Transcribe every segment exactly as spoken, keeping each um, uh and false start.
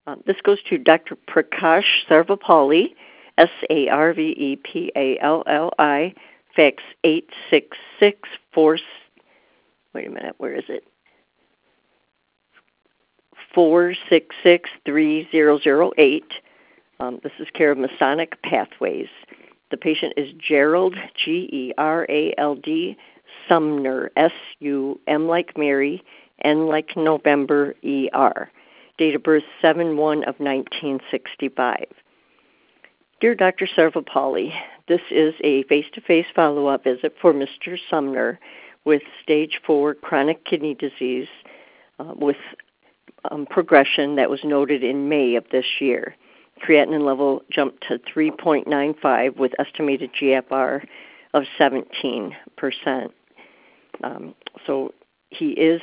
Um, this goes to Doctor Prakash Sarvapalli, S A R V E P A L L I, fax eight six six four. Wait a minute, where is it? four six six three zero zero eight. Um, this is care of Masonic Pathways. The patient is Gerald, G E R A L D, Sumner, S U M like Mary, N like November, E R. Date of birth seven one of nineteen sixty-five. Dear Doctor Sarvapalli, this is a face-to-face follow-up visit for Mister Sumner with stage four chronic kidney disease uh, with um, progression that was noted in May of this year. Creatinine level jumped to three point nine five with estimated G F R of seventeen percent. Um, so he is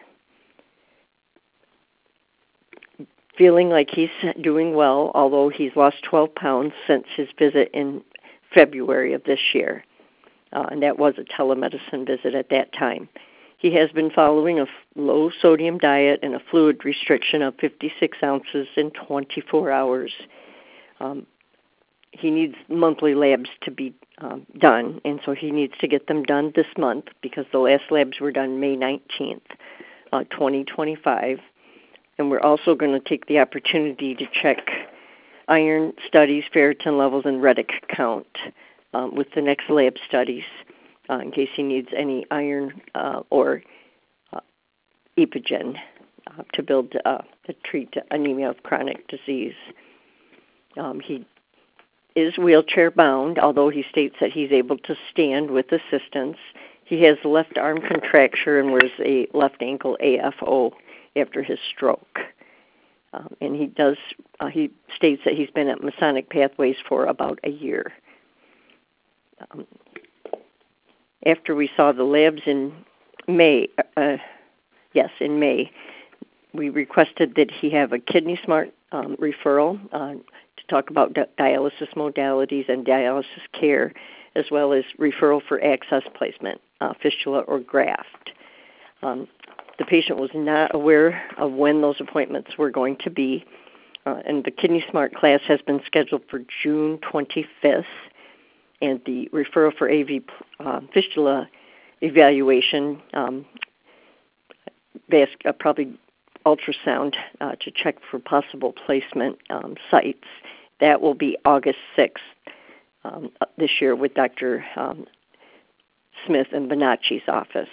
feeling like he's doing well, although he's lost twelve pounds since his visit in February of this year. Uh, and that was a telemedicine visit at that time. He has been following a low-sodium diet and a fluid restriction of fifty-six ounces in twenty-four hours. Um, he needs monthly labs to be um, done, and so he needs to get them done this month because the last labs were done May nineteenth, uh, twenty twenty-five. And we're also going to take the opportunity to check iron studies, ferritin levels, and retic count um, with the next lab studies uh, in case he needs any iron uh, or uh, epigen uh, to build uh, to treat anemia of chronic disease. Um, he is wheelchair bound, although he states that he's able to stand with assistance. He has left arm contracture and wears a left ankle A F O after his stroke. Um, and he does, uh, he states that he's been at Masonic Pathways for about a year. Um, after we saw the labs in May, uh, yes, in May, we requested that he have a Kidney Smart um, referral uh, to talk about di- dialysis modalities and dialysis care, as well as referral for access placement, uh, fistula or graft. Um, The patient was not aware of when those appointments were going to be, uh, and the Kidney Smart class has been scheduled for June twenty-fifth, and the referral for A V uh, fistula evaluation, um, vas- uh, probably ultrasound uh, to check for possible placement um, sites. That will be August sixth um, this year with Doctor Um, Smith in Bonacci's office.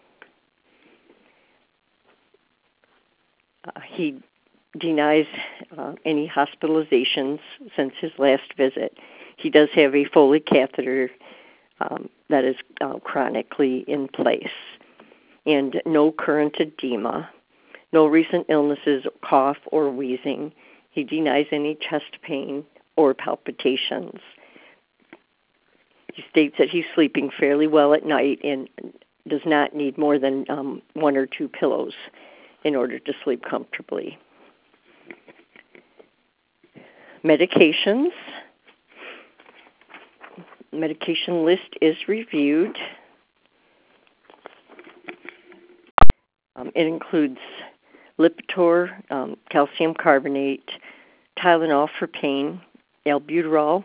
Uh, he denies uh, any hospitalizations since his last visit. He does have a Foley catheter um, that is uh, chronically in place, and no current edema, no recent illnesses, cough, or wheezing. He denies any chest pain or palpitations. He states that he's sleeping fairly well at night and does not need more than um, one or two pillows in order to sleep comfortably. Medications. Medication list is reviewed. Um, it includes Lipitor, um, calcium carbonate, Tylenol for pain, albuterol,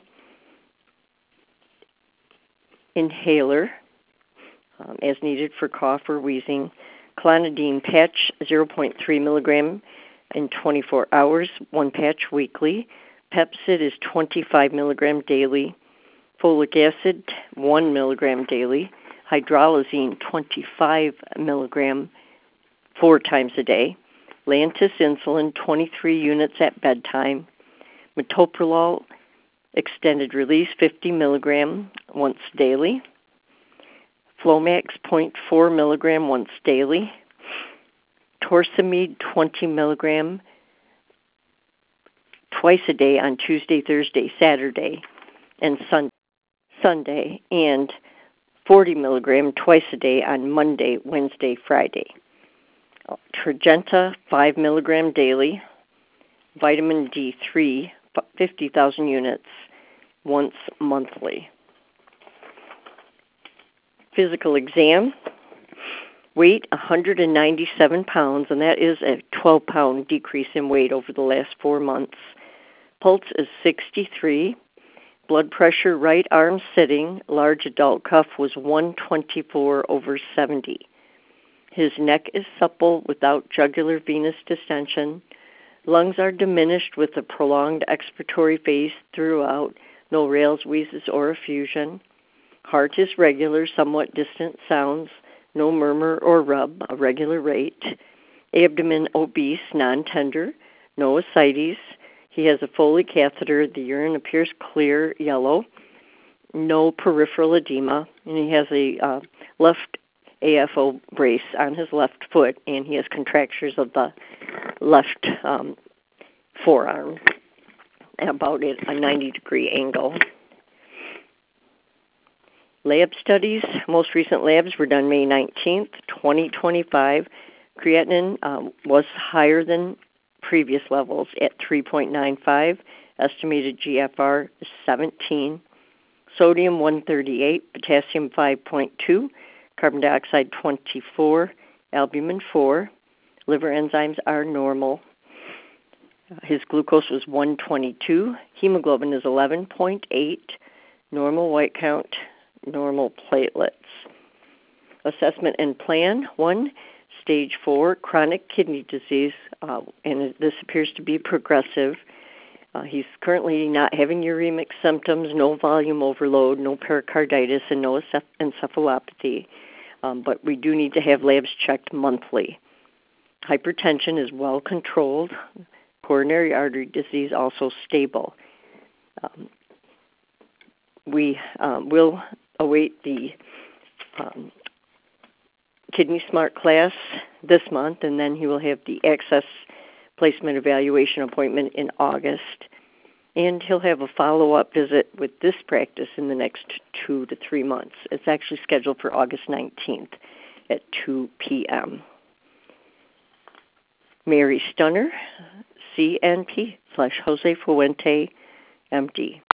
inhaler um, as needed for cough or wheezing, clonidine patch zero point three milligram in twenty-four hours, one patch weekly. Pepsid is twenty-five milligram daily. Folic acid, one milligram daily. Hydralazine, twenty-five milligram, four times a day. Lantus insulin, twenty-three units at bedtime. Metoprolol, extended release, fifty milligram, once daily. Flomax, zero point four milligram, once daily. Torsemide, twenty milligram, twice a day on Tuesday, Thursday, Saturday, and sun- Sunday, and forty milligram twice a day on Monday, Wednesday, Friday. Tradjenta, five milligram daily. Vitamin D three, fifty thousand units, once monthly. Physical exam. Weight, one hundred ninety-seven pounds, and that is a twelve pound decrease in weight over the last four months. Pulse is sixty-three. Blood pressure, right arm sitting, large adult cuff was one twenty-four over seventy. His neck is supple without jugular venous distension. Lungs are diminished with a prolonged expiratory phase throughout, no rales, wheezes, or effusion. Heart is regular, somewhat distant sounds, no murmur or rub, a regular rate. Abdomen obese, non-tender, no ascites. He has a Foley catheter. The urine appears clear, yellow, no peripheral edema, and he has a uh, left A F O brace on his left foot, and he has contractures of the left um, forearm about at a ninety degree angle. Lab studies, most recent labs were done May nineteenth, twenty twenty-five. Creatinine um, was higher than previous levels at three point nine five. Estimated G F R is seventeen. Sodium one thirty-eight, potassium five point two, carbon dioxide twenty-four, albumin four. Liver enzymes are normal. His glucose was one twenty-two. Hemoglobin is eleven point eight. Normal white count, normal platelets. Assessment and plan. One, stage four, chronic kidney disease, uh, and this appears to be progressive. Uh, he's currently not having uremic symptoms, no volume overload, no pericarditis, and no encephalopathy. Um, but we do need to have labs checked monthly. Hypertension is well controlled. Coronary artery disease also stable. Um, we um, will await the um, Kidney Smart class this month, and then he will have the Access Placement Evaluation appointment in August. And he'll have a follow-up visit with this practice in the next two to three months. It's actually scheduled for August nineteenth at two p.m. Mary Stunner, C N P slash Jose Fuente, M D.